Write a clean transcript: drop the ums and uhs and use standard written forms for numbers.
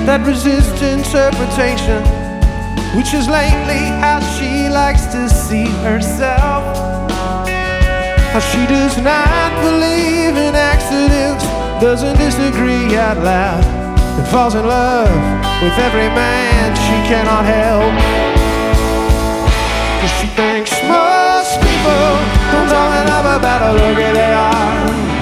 that resist interpretation, which is lately how she likes to see herself. How she does not believe in accidents, doesn't disagree out loud, and falls in love with every man she cannot help. 'Cause she thinks most people don't talk enough about how lucky they are.